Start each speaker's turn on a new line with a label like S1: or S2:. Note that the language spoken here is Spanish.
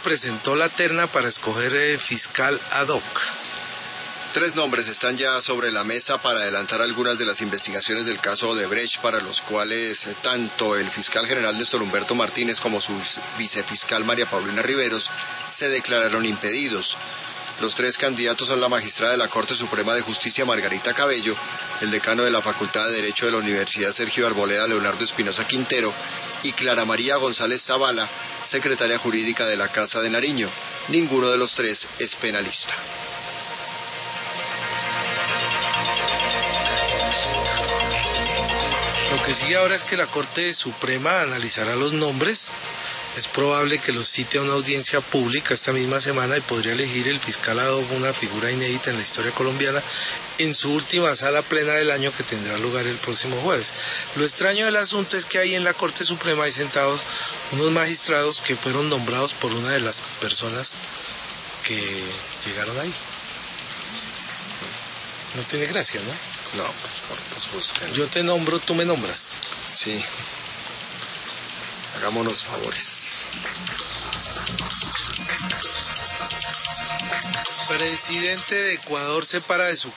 S1: presentó la terna para escoger fiscal ad hoc.
S2: 3 nombres están ya sobre la mesa para adelantar algunas de las investigaciones del caso Odebrecht, para los cuales tanto el fiscal general Néstor Humberto Martínez como su vicefiscal María Paulina Riveros se declararon impedidos. Los 3 candidatos son la magistrada de la Corte Suprema de Justicia Margarita Cabello, el decano de la Facultad de Derecho de la Universidad Sergio Arboleda Leonardo Espinosa Quintero y Clara María González Zavala, secretaria jurídica de la Casa de Nariño. Ninguno de los 3 es penalista.
S1: Lo que sigue ahora es que la Corte Suprema analizará los nombres. Es probable que los cite a una audiencia pública esta misma semana y podría elegir el fiscal ad hoc, una figura inédita en la historia colombiana, en su última sala plena del año, que tendrá lugar el próximo jueves. Lo extraño del asunto es que ahí en la Corte Suprema hay sentados unos magistrados que fueron nombrados por una de las personas que llegaron ahí. No tiene gracia, ¿no?
S2: No, por supuesto que no.
S1: Yo te nombro, tú me nombras.
S2: Sí. Hagámonos favores.
S1: Presidente de Ecuador separa de su